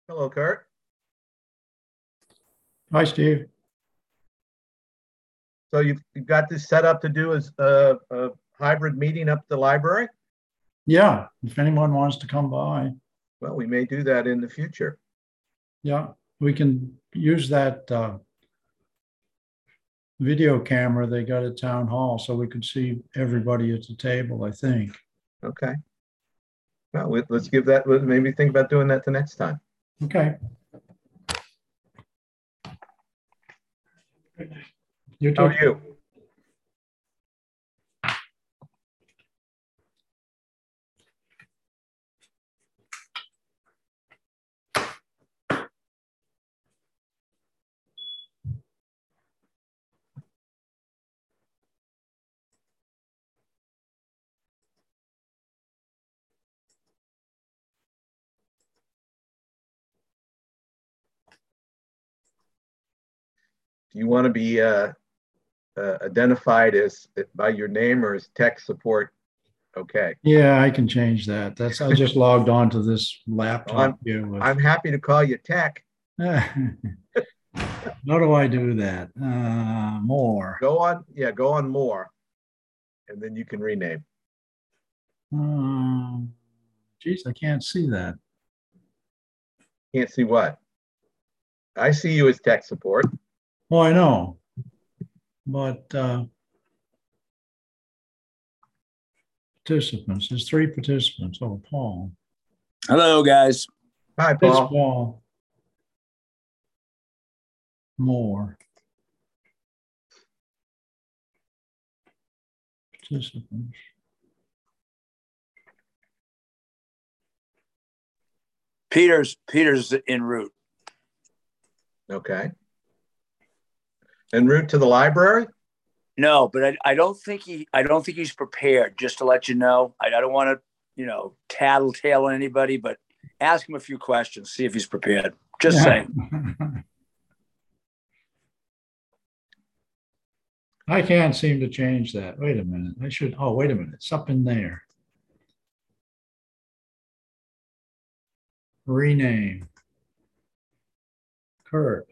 Hello, Kurt. Hi, Steve. So you've got this set up to do as a hybrid meeting up at the library? Yeah, if anyone wants to come by, Well, we may do that in the future. yeah, we can use that video camera they got at town hall so we could see everybody at the table, I think. Okay. Well, let's give that, maybe think about doing that the next time. Okay. You How too. are you? Do you want to be identified as by your name or as tech support? Okay. Yeah, I can change that. I just logged on to this Well, laptop here I'm with. happy to call you tech. How do I do that? More. Go on, yeah, go on more, and then you can rename. Geez, I can't see that. Can't see what? I see you as tech support. Oh, I know, but participants. There's three participants. Oh, Paul. Hello, guys. Hi, It's Paul. Paul. More. Participants. Peter's en route. Okay. En route to the library? No, but I don't think he's prepared. Just to let you know, I don't want to tattletale on anybody, but ask him a few questions, see if he's prepared. Just saying. I can't seem to change that. Wait a minute. I should. Oh, wait a minute. It's up in there. Rename. Kurt.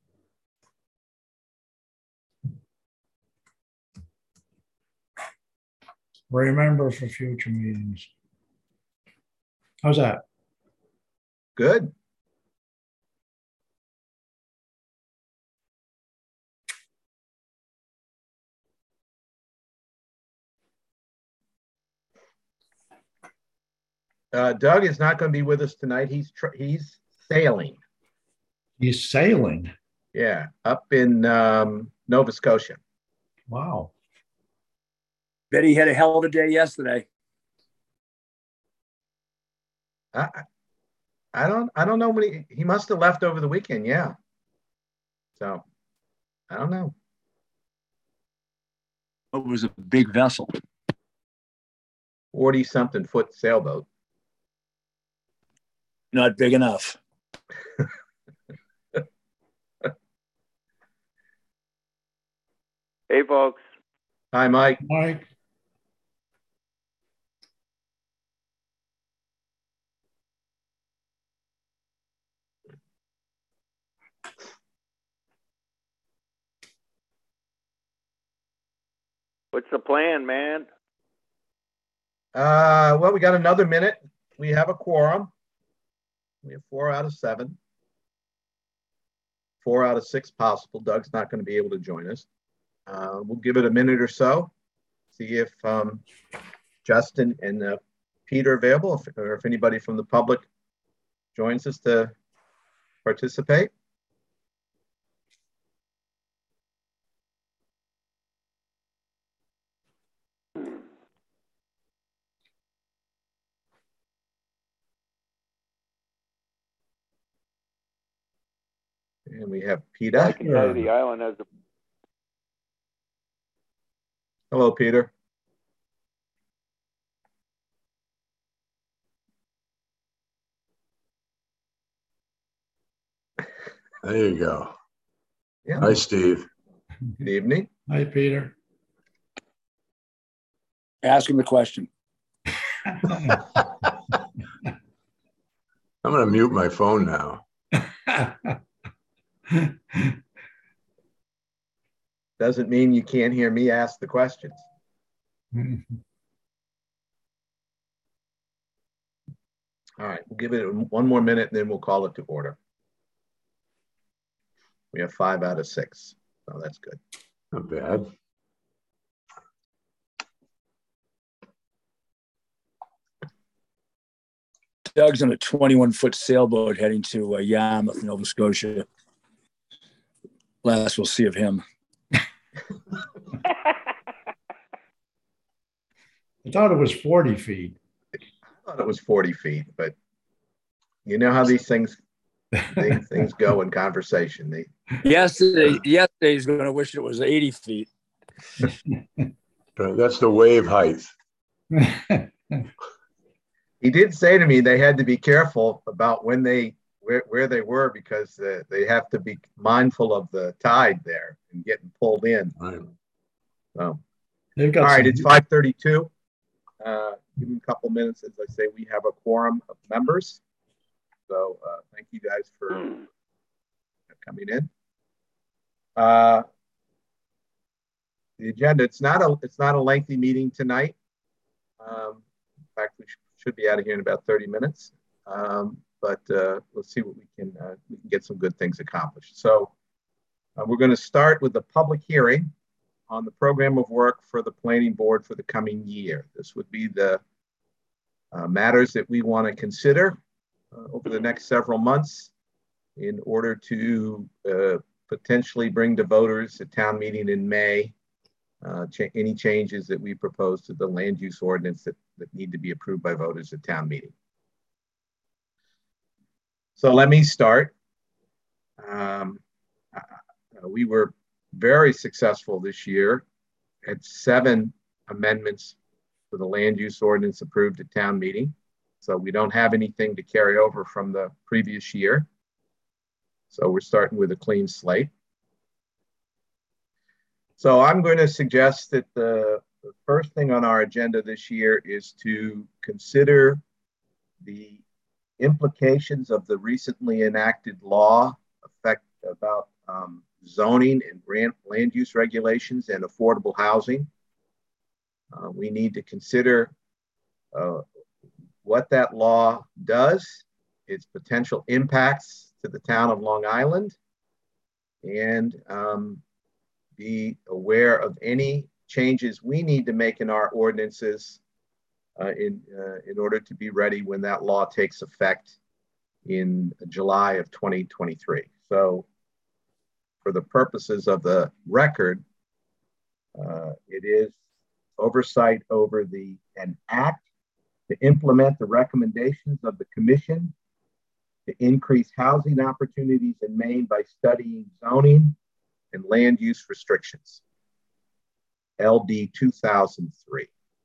Remember for future meetings. How's that? Good. Doug is not going to be with us tonight. He's sailing. He's sailing. Yeah, up in Nova Scotia. Wow. Bet he had a hell of a day yesterday. I don't know when he must have left over the weekend. Yeah. So I don't know. It was a big vessel. 40-something foot sailboat. Not big enough. Hey, folks. Hi, Mike. Mike. What's the plan, man? Well, we got another minute. We have a quorum. We have 4 out of 7. 4 out of 6 possible. Doug's not going to be able to join us. We'll give it a minute or so. See if Justin and Peter are available, or if anybody from the public joins us to participate. And we have Peter. I can tell you the island has a. Hello, Peter. There you go. Yeah. Hi, Steve. Good evening. Hi, Peter. Ask him the question. I'm going to mute my phone now. Doesn't mean you can't hear me ask the questions. All right, we'll give it one more minute and then we'll call it to order. We have 5 out of 6, so that's good. Not bad. Doug's on a 21-foot sailboat heading to Yarmouth, Nova Scotia. Last we'll see of him. I thought it was 40 feet. I thought it was 40 feet, but you know how these things go in conversation. Yesterday he's going to wish it was 80 feet. That's the wave height. He did say to me they had to be careful about when where they were because they have to be mindful of the tide there and getting pulled in. Right. So, They've got all right, some- it's 5:32. Give me a couple minutes. As I say, we have a quorum of members. So thank you guys for coming in. The agenda, it's not a lengthy meeting tonight. In fact, we should be out of here in about 30 minutes. But let's see what we can get some good things accomplished. So we're going to start with the public hearing on the program of work for the planning board for the coming year. This would be the matters that we want to consider over the next several months in order to potentially bring to voters at town meeting in May any changes that we propose to the land use ordinance that need to be approved by voters at town meeting. So let me start. We were very successful this year at 7 amendments for the land use ordinance approved at town meeting. So we don't have anything to carry over from the previous year. So we're starting with a clean slate. So I'm going to suggest that the first thing on our agenda this year is to consider the implications of the recently enacted law about zoning and land use regulations and affordable housing. We need to consider what that law does, its potential impacts to the town of Long Island, and be aware of any changes we need to make in our ordinances in order to be ready when that law takes effect in July of 2023. So for the purposes of the record, it is oversight over an act to implement the recommendations of the commission to increase housing opportunities in Maine by studying zoning and land use restrictions, LD 2003.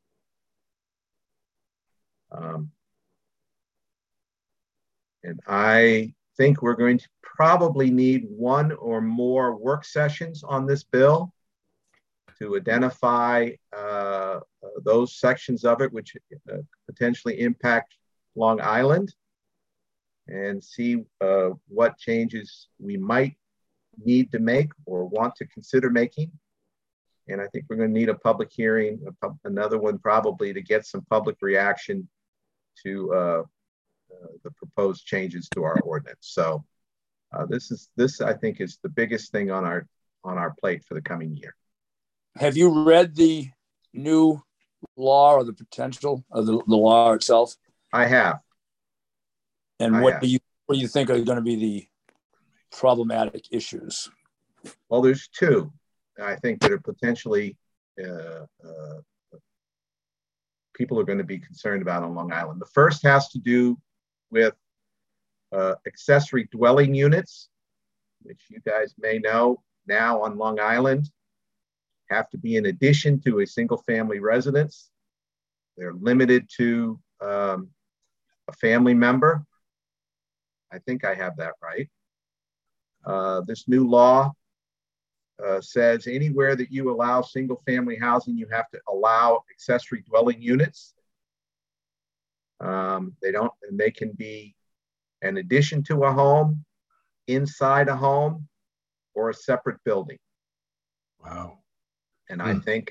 And I think we're going to probably need 1 or more work sessions on this bill to identify those sections of it which potentially impact Long Island and see what changes we might need to make or want to consider making. And I think we're going to need a public hearing, another one probably, to get some public reaction to the proposed changes to our ordinance. So this I think is the biggest thing on our plate for the coming year. Have you read the new law or the potential of the law itself? I have. And what do you think are going to be the problematic issues? Well, there's 2, I think, that are potentially people are going to be concerned about on Long Island. The first has to do with accessory dwelling units, which you guys may know now on Long Island have to be in addition to a single family residence. They're limited to a family member. I think I have that right. This new law says anywhere that you allow single family housing, you have to allow accessory dwelling units. They can be an addition to a home, inside a home, or a separate building. Wow. And I think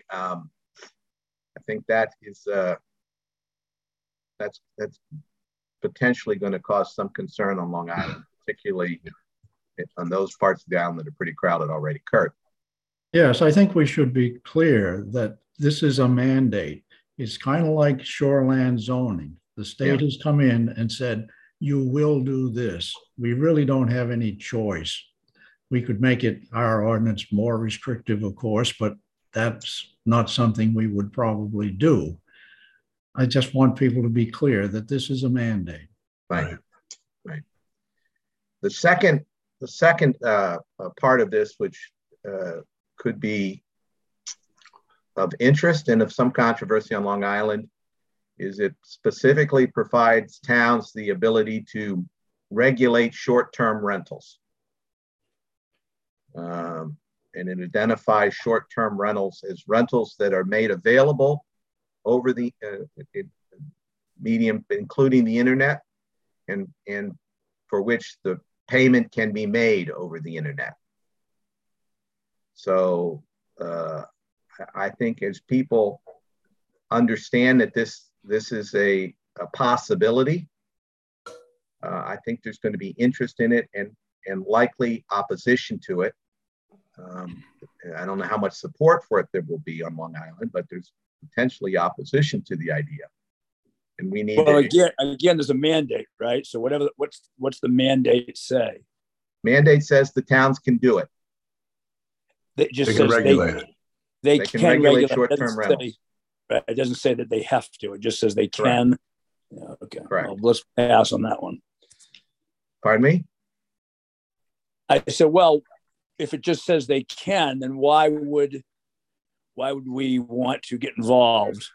that is that's potentially going to cause some concern on Long Island, particularly on those parts of the island that are pretty crowded already. Kurt. Yes, I think we should be clear that this is a mandate. It's kind of like shoreland zoning. The state has come in and said, you will do this. We really don't have any choice. We could make it, our ordinance, more restrictive, of course, but that's not something we would probably do. I just want people to be clear that this is a mandate. Right. The second part of this, which could be of interest and of some controversy on Long Island, is it specifically provides towns the ability to regulate short-term rentals. And it identifies short-term rentals as rentals that are made available over the medium, including the internet, and for which the payment can be made over the internet. So I think as people understand that this is a possibility, I think there's going to be interest in it and likely opposition to it. I don't know how much support for it there will be on Long Island, but there's potentially opposition to the idea. And we need again, there's a mandate, right? So what's the mandate say? Mandate says the towns can do it. It just They can says regulate it. they can can regulate regulate short-term rentals. Right. It doesn't say that they have to. It just says they Correct. can. Yeah, okay. Correct. Well, let's pass on that one. Pardon me? I said, well, if it just says they can, then why would we want to get involved?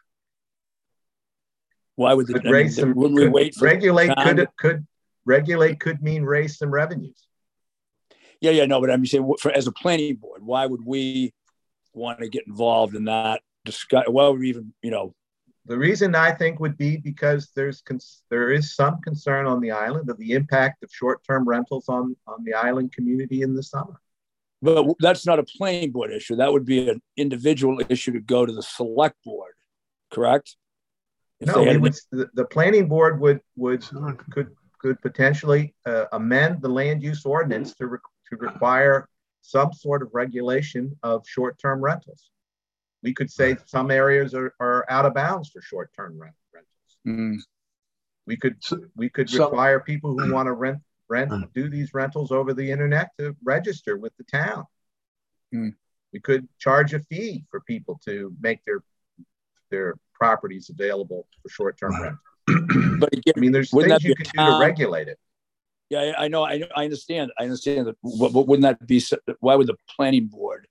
Why would Could raise some? Wouldn't we wait for regulate? Could regulate? Could mean raise some revenues. Yeah, no, but I'm saying as a planning board, why would we want to get involved in that discuss? Why would we even, The reason I think would be because there is some concern on the island of the impact of short-term rentals on the island community in the summer. But that's not a planning board issue. That would be an individual issue to go to the select board, correct? The planning board could potentially amend the land use ordinance to require some sort of regulation of short-term rentals. We could say some areas are out of bounds for short-term rentals. Mm. We could require people who want to do these rentals over the internet to register with the town. Mm. We could charge a fee for people to make their properties available for short-term rentals. But again, I mean, there's things you can do to regulate it. Yeah, I know. I understand. I understand that. But wouldn't that be? Why would the planning board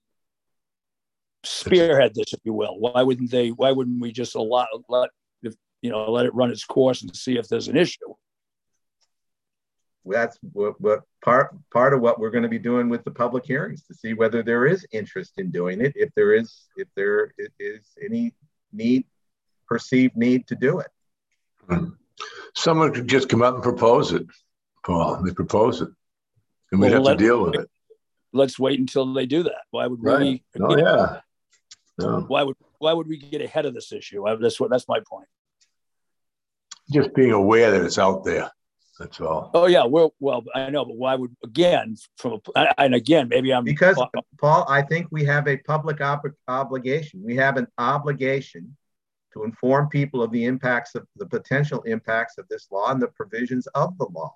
spearhead this, if you will? Why wouldn't they? Why wouldn't we just let it run its course and see if there's an issue? That's what part of what we're going to be doing with the public hearings, to see whether there is interest in doing it, if there is any perceived need to do it. Someone could just come up and propose it, Paul. They propose it, and we'd have to deal with it. Let's wait until they do that. Why would Right. we? Oh, yeah. No. Why would we get ahead of this issue? That's my point. Just being aware that it's out there. That's all. Oh yeah, well, I know, but why would maybe I'm because Paul, I think we have a public obligation. We have an obligation to inform people of the potential impacts of this law and the provisions of the law.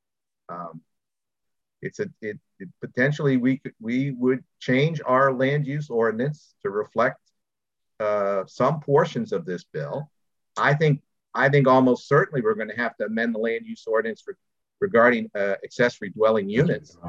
Potentially we would change our land use ordinance to reflect some portions of this bill. I think almost certainly we're going to have to amend the land use ordinance regarding accessory dwelling units.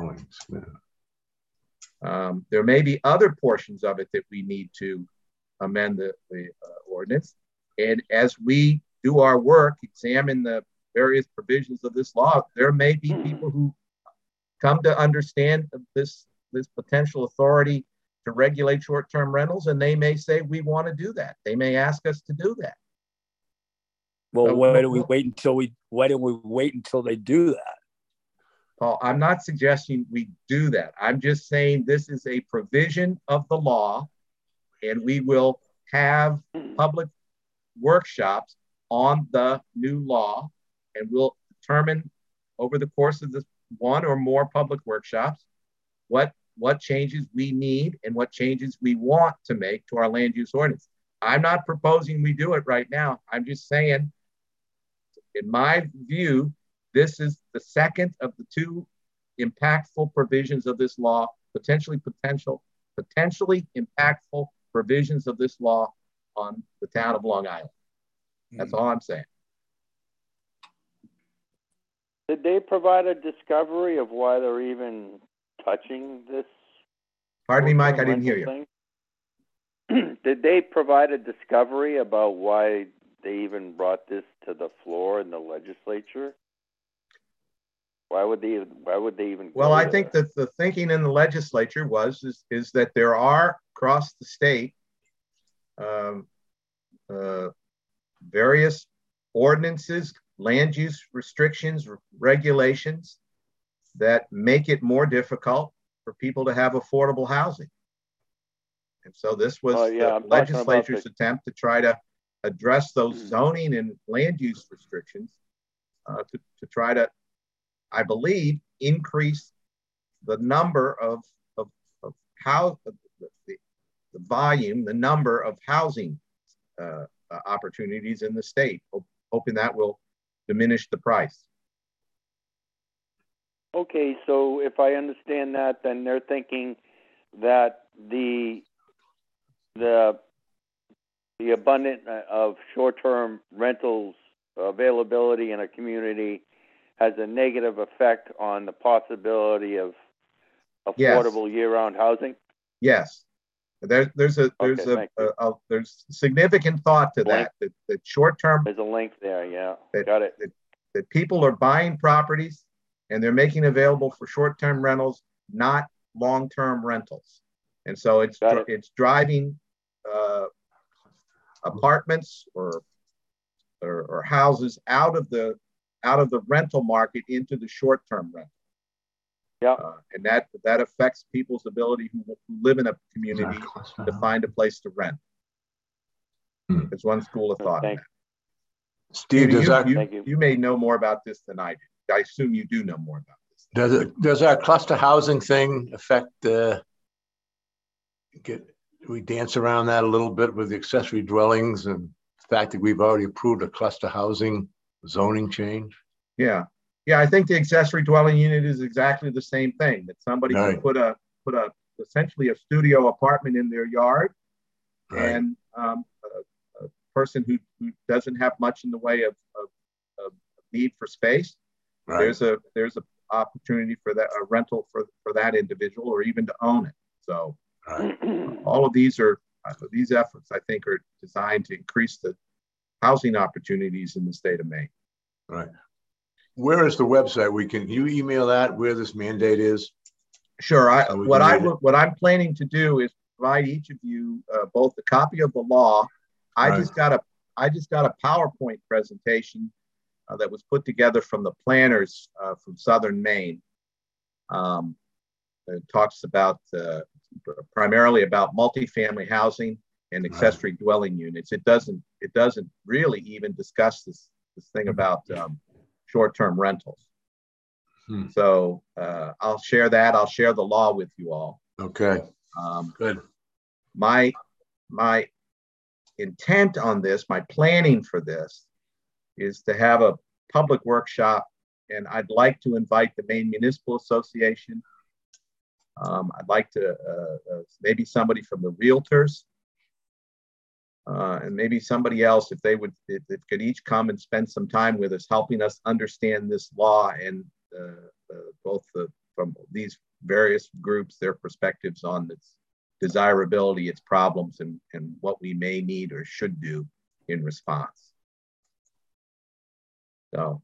There may be other portions of it that we need to amend the ordinance. And as we do our work, examine the various provisions of this law, there may be people who come to understand this potential authority to regulate short-term rentals, and they may say, we want to do that. They may ask us to do that. Well, Well, why do we wait until they do that? Paul, I'm not suggesting we do that. I'm just saying this is a provision of the law, and we will have public workshops on the new law, and we'll determine over the course of this one or more public workshops what changes we need and what changes we want to make to our land use ordinance. I'm not proposing we do it right now. I'm just saying, in my view, this is the second of the two impactful provisions of this law, potentially impactful provisions of this law on the town of Long Island. That's all I'm saying. Did they provide a discovery of why they're even touching this? Pardon me, Mike, I didn't hear you. Thing? Did they provide a discovery about why they even brought this to the floor in the legislature? Why would they even? Well, I think that the thinking in the legislature is that there are across the state various ordinances, land use restrictions, regulations that make it more difficult for people to have affordable housing. And so this was the legislature's attempt to try to address those zoning and land use restrictions to try to, I believe, increase the number of how the volume, the number of housing opportunities in the state, hoping that will diminish the price. Okay, so if I understand that, then they're thinking that the abundance of short-term rentals availability in a community has a negative effect on the possibility of affordable year-round housing. Yes, there's significant thought to that short-term. There's a link there. Yeah, got it. That people are buying properties and they're making available for short-term rentals, not long-term rentals, and so it's driving apartments or houses out of the rental market into the short-term rental. Yeah, and that affects people's ability who live in a community to find a place to rent. There's one school of thought. Steve, you may know more about this than I do. I assume you do know more about this. Does our cluster housing thing affect we dance around that a little bit with the accessory dwellings and the fact that we've already approved a cluster housing zoning change? Yeah, I think the accessory dwelling unit is exactly the same thing, that somebody can put a essentially a studio apartment in their yard, and a person who doesn't have much in the way of need for space. There's a opportunity for that, a rental for that individual, or even to own it. So all of these efforts, I think, are designed to increase the housing opportunities in the state of Maine. Right. Where is the website? Can you email that where this mandate is? Sure. What I'm planning to do is provide each of you both a copy of the law. I just got a PowerPoint presentation that was put together from the planners from Southern Maine. It talks about primarily about multifamily housing and accessory dwelling units. It doesn't really even discuss this thing about short-term rentals. So I'll share that. I'll share the law with you all. Okay. Good. My intent on this, my planning for this, is to have a public workshop, and I'd like to invite the Maine Municipal Association. I'd like to maybe somebody from the realtors, and maybe somebody else, if they could each come and spend some time with us, helping us understand this law and from these various groups, their perspectives on its desirability, its problems, and what we may need or should do in response. So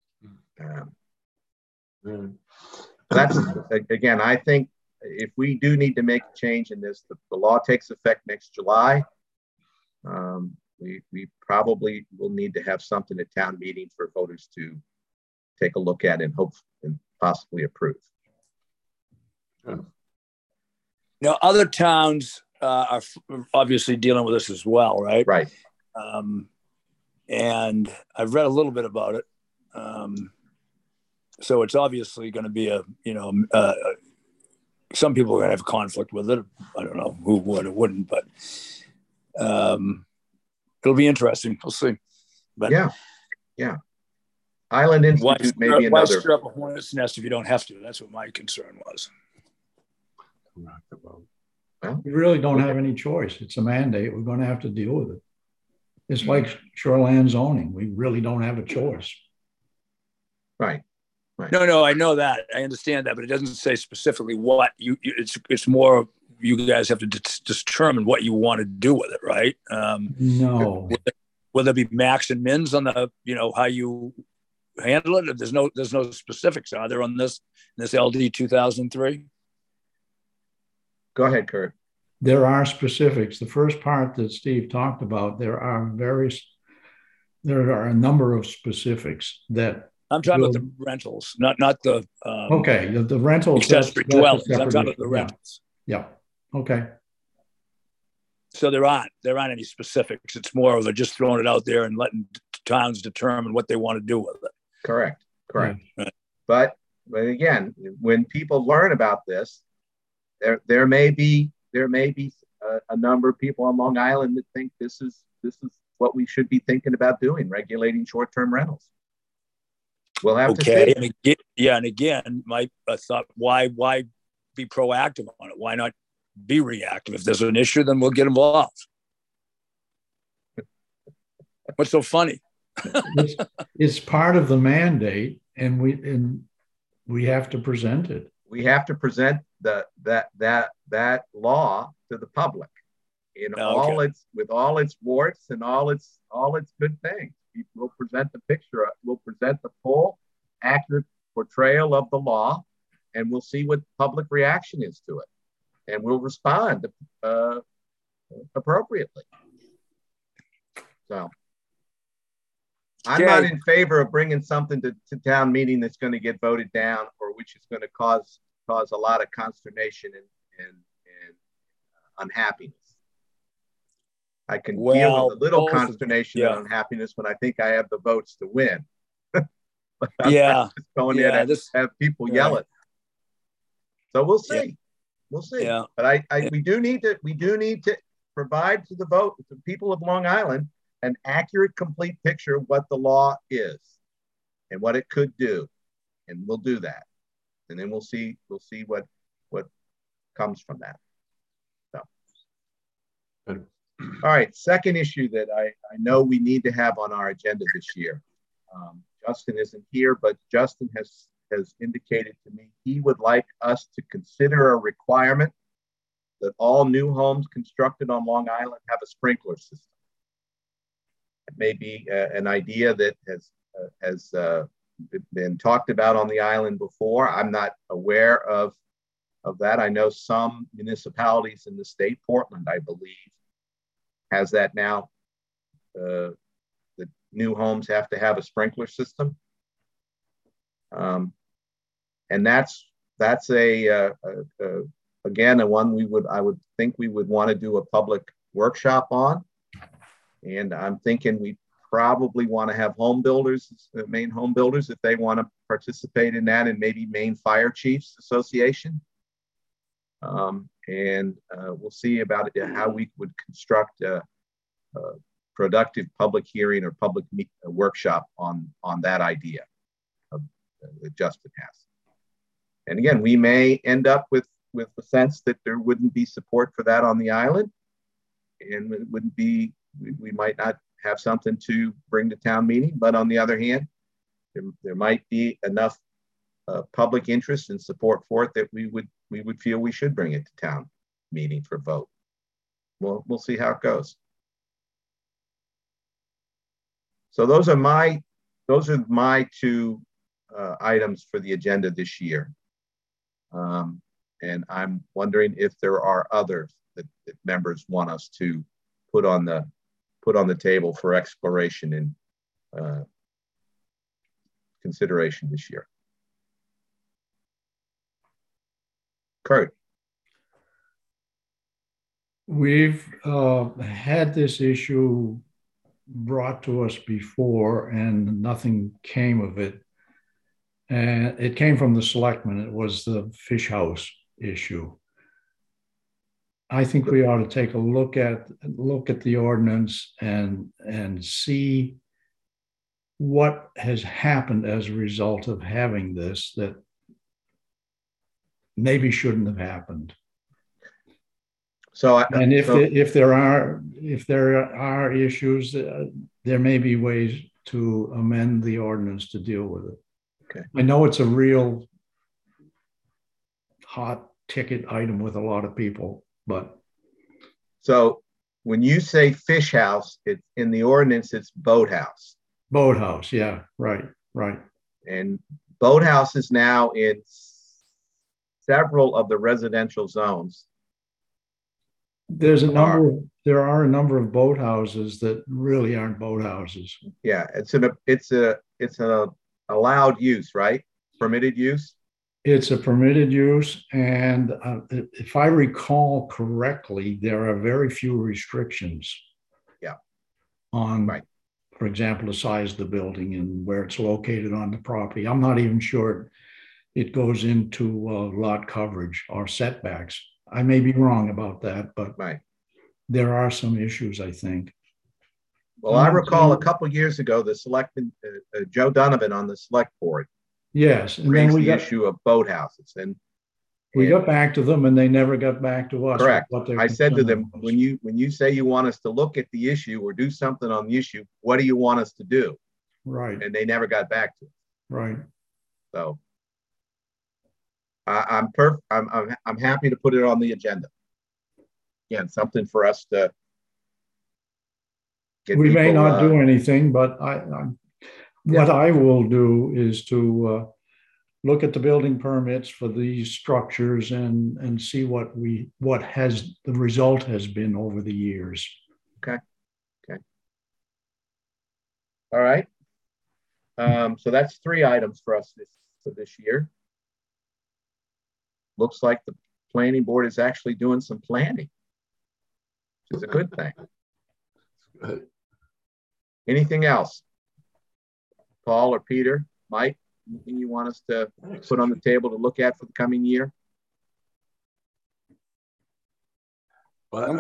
that's, again, I think if we do need to make a change in this, the law takes effect next July. we probably will need to have something at town meeting for voters to take a look at and hope and possibly approve. Now, other towns are obviously dealing with this as well, right? Right. And I've read a little bit about it. So it's obviously going to be some people are going to have conflict with it. I don't know who would or wouldn't, but it'll be interesting. We'll see. But yeah. Island Institute may be why another. stir up a hornet's nest if you don't have to? That's what my concern was. Well, we really don't have any choice. It's a mandate. We're going to have to deal with it. It's like shoreline zoning. We really don't have a choice. Right. No, I know that. I understand that, but it doesn't say specifically what it's more you guys have to determine what you want to do with it, right? No. Will there be max and mins on the, how you handle it? There's no specifics, are there, on this LD 2003? Go ahead, Kurt. There are specifics. The first part that Steve talked about, there are a number of specifics that I'm talking about the rentals, not the okay, the rentals, accessory dwellings. I'm talking about the rentals. Yeah. Okay. So there aren't any specifics. It's more of just throwing it out there and letting towns determine what they want to do with it. Correct. Yeah. But again, when people learn about this, there may be a number of people on Long Island that think this is what we should be thinking about doing, regulating short-term rentals. We'll have to see. And again, my thought: why be proactive on it? Why not be reactive? If there's an issue, then we'll get involved. What's so funny? It's part of the mandate, and we have to present it. We have to present that law to the public with all its warts and all its good things. We'll present the picture. We'll present the full, accurate portrayal of the law, and we'll see what public reaction is to it, and we'll respond appropriately. So, I'm not in favor of bringing something to town meeting that's going to get voted down, or which is going to cause a lot of consternation and unhappiness. I can deal with a little consternation and unhappiness when I think I have the votes to win. But I'm just going in and have people yell it. So we'll see. Yeah. We'll see. Yeah. But we do need to provide to the people of Long Island an accurate, complete picture of what the law is and what it could do, and we'll do that. And then we'll see what comes from that. So. Good. All right, second issue that I know we need to have on our agenda this year. Justin isn't here, but Justin has indicated to me he would like us to consider a requirement that all new homes constructed on Long Island have a sprinkler system. It may be an idea that has been talked about on the island before. I'm not aware of that. I know some municipalities in the state, Portland, I believe, has that now. The new homes have to have a sprinkler system, and that's again a one I would think we would want to do a public workshop on. And I'm thinking we probably want to have home builders, Maine home builders, if they want to participate in that, and maybe Maine Fire Chiefs Association. And we'll see about it, how we would construct a productive public hearing or public workshop on that idea that Justin has. And again, we may end up with the sense that there wouldn't be support for that on the island, and it wouldn't be. We might not have something to bring to town meeting, but on the other hand, there might be enough public interest and support for it that we would feel we should bring it to town meeting for vote. We'll see how it goes. So those are my two items for the agenda this year, and I'm wondering if there are others that members want us to put on put on the table for exploration and consideration this year. Kurt. We've had this issue brought to us before and nothing came of it. And it came from the selectmen. It was the fish house issue. I think we ought to take a look at the ordinance and see what has happened as a result of having this that maybe shouldn't have happened. So, and if there are issues, there may be ways to amend the ordinance to deal with it. Okay. I know it's a real hot ticket item with a lot of people, but. So when you say fish house, it's in the ordinance, it's boathouse. Boathouse, yeah, right. And boathouse is now in several of the residential zones. There are a number of boathouses that really aren't boathouses. Yeah, it's an allowed use, right? Permitted use. It's a permitted use, and if I recall correctly, there are very few restrictions. Yeah. On, right. For example, the size of the building and where it's located on the property. I'm not even sure it goes into lot coverage or setbacks. I may be wrong about that, but right. There are some issues, I think. Well, I recall a couple of years ago, the selectman, Joe Donovan on the select board. Yes. And then the issue of boathouses. And we got back to them and they never got back to us. Correct. I said to them, when you say you want us to look at the issue or do something on the issue, what do you want us to do? Right. And they never got back to us. Right. So I'm happy to put it on the agenda. Again, something for us to get. We may not do anything, but what I will do is to look at the building permits for these structures and see what the result has been over the years. Okay. All right. So that's 3 items for us for this year. Looks like the planning board is actually doing some planning, which is a good thing. Good. Anything else? Paul or Peter, Mike, anything you want us to put on the table to look at for the coming year? Well,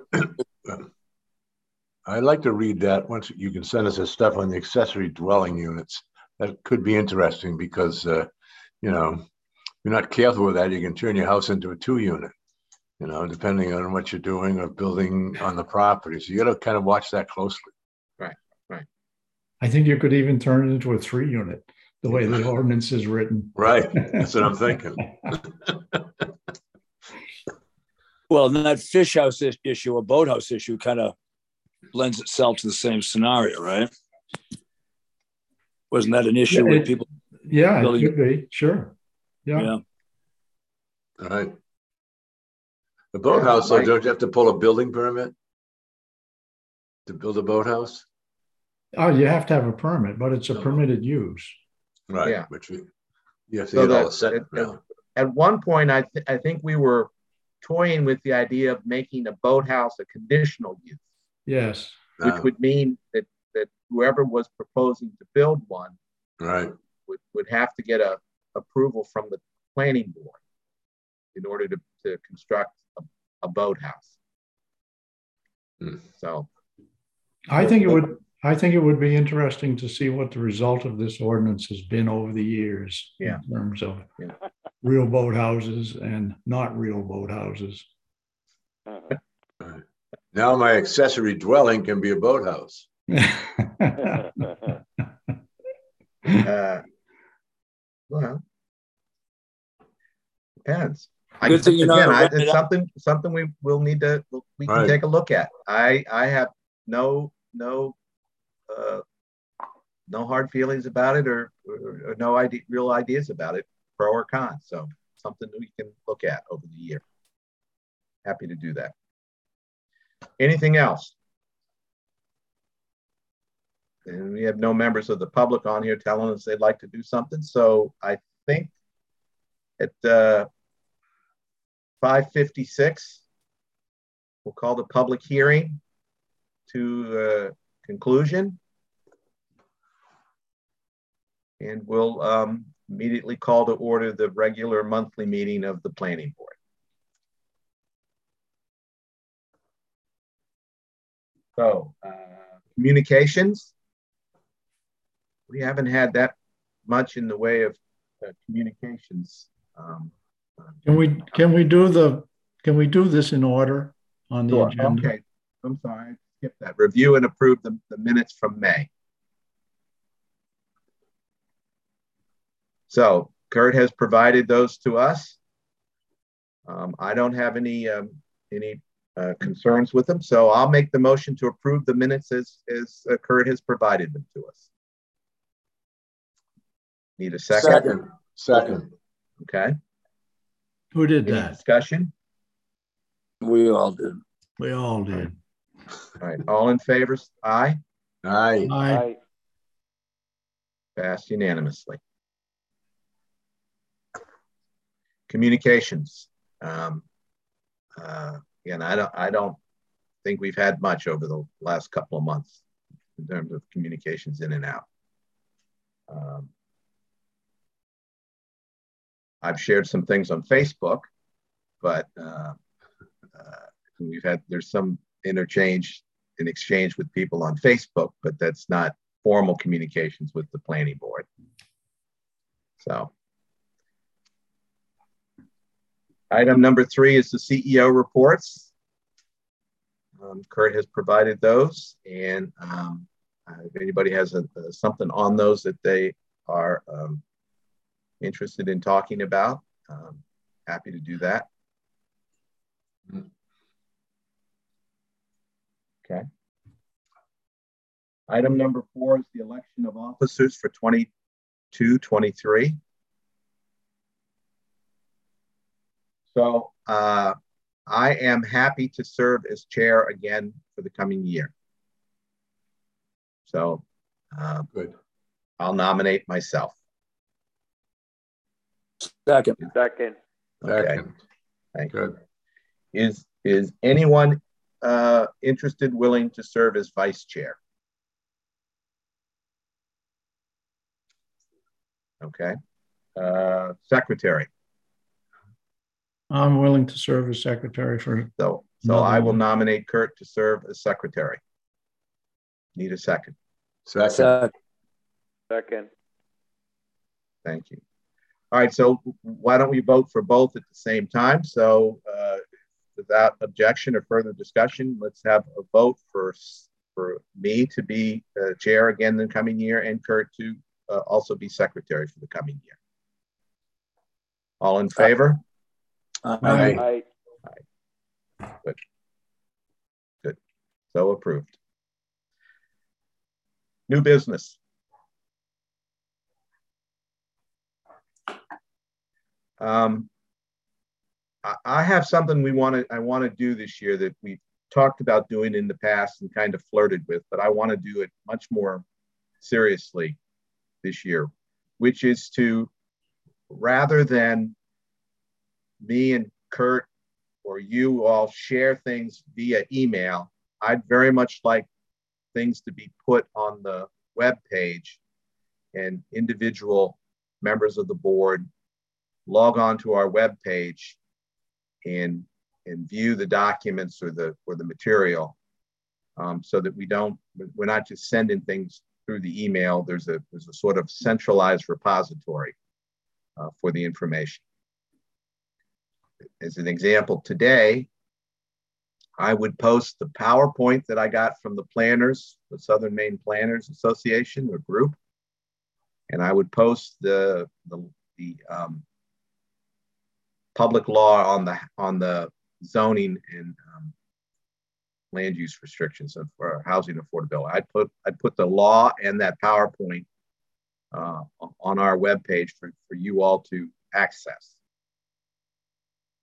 I'd like to read that once you can send us the stuff on the accessory dwelling units. That could be interesting because, if you're not careful with that, you can turn your house into a 2-unit, depending on what you're doing or building on the property. So you got to kind of watch that closely. Right. I think you could even turn it into a 3-unit, the way the ordinance is written. Right. That's what I'm thinking. Well, then that fish house issue or boathouse issue kind of lends itself to the same scenario, right? Wasn't that an issue with people? Yeah, building? It could be. Sure. Yeah. All right. The boathouse, don't you have to pull a building permit to build a boathouse? Oh, you have to have a permit, but it's a permitted use. Right. Yeah. Which you have to get all the set now. At one point, I think we were toying with the idea of making a boathouse a conditional use. Yes. Which would mean that whoever was proposing to build one would have to get a approval from the planning board in order to construct a boathouse. So I think it would be interesting to see what the result of this ordinance has been over the years in terms of real boathouses and not real boathouses. Now my accessory dwelling can be a boathouse. Well, depends. It's something we will need to can take a look at. I have no hard feelings about it or no real ideas about it, pro or con. So something that we can look at over the year. Happy to do that. Anything else? And we have no members of the public on here telling us they'd like to do something. So I think at 5:56, we'll call the public hearing to conclusion. And we'll immediately call to order the regular monthly meeting of the planning board. So communications. We haven't had that much in the way of communications. Can we do this in order on the agenda? Okay, I'm sorry, I skipped that. Review and approve the minutes from May. So Kurt has provided those to us. I don't have any concerns with them, so I'll make the motion to approve the minutes as Kurt has provided them to us. Need a second? Second. Okay. Who did Any that? discussion? We all did. We all did. All right. All in favor? Aye. Aye. Aye. Passed unanimously. Communications. Again, I don't think we've had much over the last couple of months in terms of communications in and out. I've shared some things on Facebook, but there's some interchange and exchange with people on Facebook, but that's not formal communications with the planning board. So item number 3 is the CEO reports. Kurt has provided those, and if anybody has something on those that they are interested in talking about, happy to do that. Okay. Item number 4 is the election of officers for 22-23. So I am happy to serve as chair again for the coming year. So Good. I'll nominate myself. Second. Second. Okay. Second. Thank Good. you. Is anyone interested, willing to serve as vice chair? Okay. Secretary. I'm willing to serve as secretary for. So another I will year. nominate Kurt to serve as secretary. Need a second. Second. Second. Thank you. All right, so why don't we vote for both at the same time? So without objection or further discussion, let's have a vote for me to be chair again the coming year, and Kurt to also be secretary for the coming year. All in favor? Aye. Aye. Good. So approved. New business. I have something I want to do this year that we've talked about doing in the past and kind of flirted with, but I want to do it much more seriously this year, which is to, rather than me and Kurt or you all share things via email, I'd very much like things to be put on the web page, and individual members of the board log on to our web page and view the documents or the material, so that we're not just sending things through the email. There's a sort of centralized repository for the information. As an example, today I would post the PowerPoint that I got from the planners, the Southern Maine Planners Association or group, and I would post the public law on the zoning and land use restrictions for housing affordability. I'd put the law and that PowerPoint on our webpage for you all to access.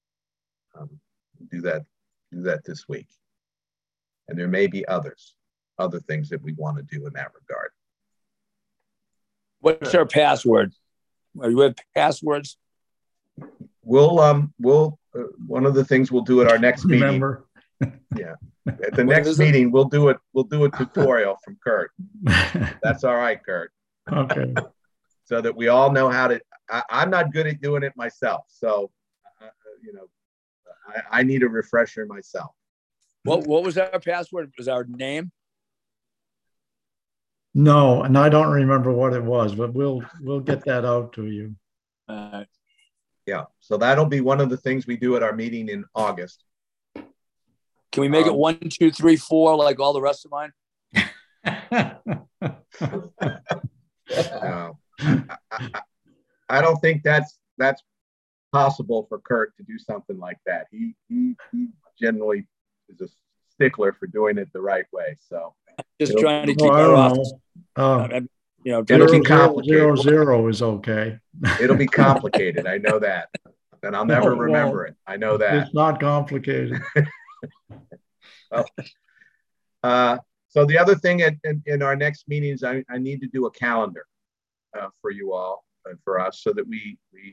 Do that this week, and there may be others. other things that we want to do in that regard. What's our password? Are you have passwords? We'll one of the things we'll do at our next meeting. Yeah. At the next meeting, we'll do a tutorial from Kurt. That's all right, Kurt. Okay. So that we all know how to, I'm not good at doing it myself. So, I need a refresher myself. What was our password? Was our name? No, and I don't remember what it was, but we'll get that out to you. Yeah. So that'll be one of the things we do at our meeting in August. Can we make it 1, 2, 3, 4 like all the rest of mine? No, I don't think that's possible for Kurt to do something like that. He generally is a stickler for doing it the right way. So just trying to keep our office. It'll be complicated. 0 is okay. It'll be complicated. I know that, and I'll never remember it. I know that it's not complicated. So the other thing in our next meeting is I need to do a calendar for you all and for us, so that we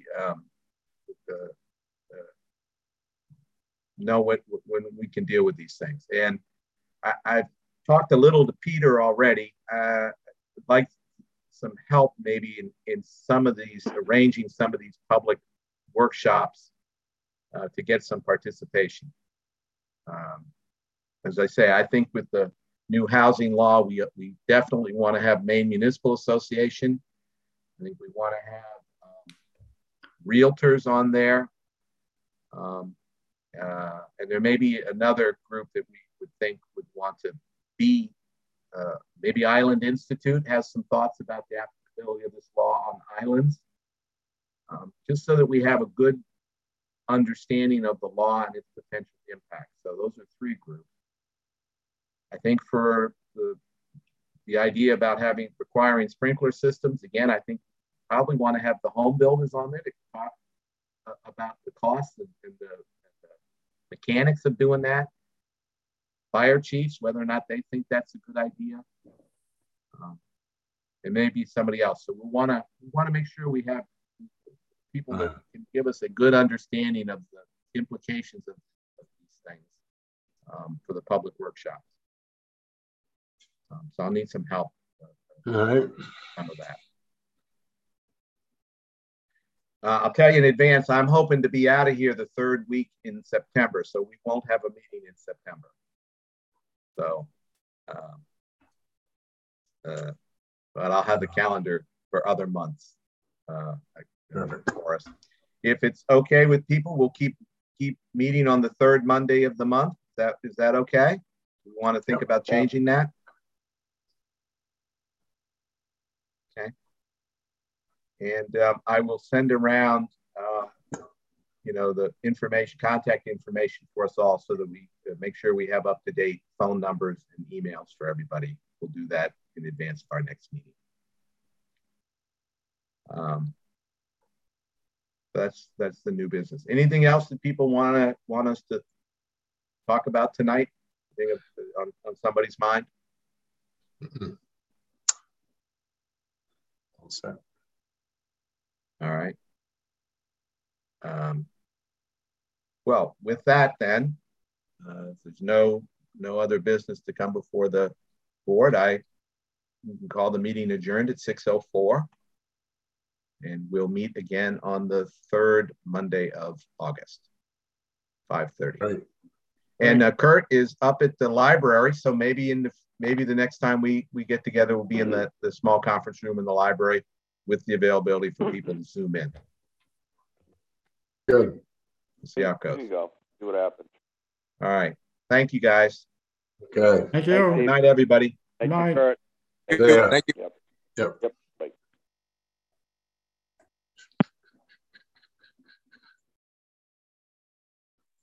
know when we can deal with these things. And I've talked a little to Peter already. I'd like some help maybe in some of these, arranging some of these public workshops to get some participation. As I say, I think with the new housing law, we definitely want to have Maine Municipal Association. I think we want to have realtors on there. And there may be another group that we would think would want to be, maybe Island Institute has some thoughts about the applicability of this law on islands, just so that we have a good understanding of the law and its potential impact. So those are 3 groups. I think for the idea about requiring sprinkler systems, again, I think probably want to have the home builders on there to talk about the costs and the mechanics of doing that. Fire chiefs, whether or not they think that's a good idea. It may be somebody else. So we want to make sure we have people that can give us a good understanding of the implications of these things for the public workshops. So I'll need some help. All right. Some of that. I'll tell you in advance, I'm hoping to be out of here the 3rd week in September, so we won't have a meeting in September. So, but I'll have the calendar for other months for us. If it's okay with people, we'll keep meeting on the 3rd Monday of the month. Is that okay? We want to think about changing that. Okay. And I will send around, the contact information for us all, so that we make sure we have up-to-date phone numbers and emails for everybody. We'll do that in advance of our next meeting. That's the new business. Anything else that people want us to talk about tonight? Anything on somebody's mind? All right. Well, with that then, if there's no other business to come before the board, we can call the meeting adjourned at 6:04. And we'll meet again on the 3rd Monday of August, 5:30. Right. And Kurt is up at the library, so maybe the next time we get together, we'll be in the small conference room in the library with the availability for people to Zoom in. Good. We'll see how it goes. There you go. See what happens. All right. Thank you, guys. Okay. Thank you. Good night, everybody. Thank Good night. you, Kurt. Thank you. Thank you. Yep.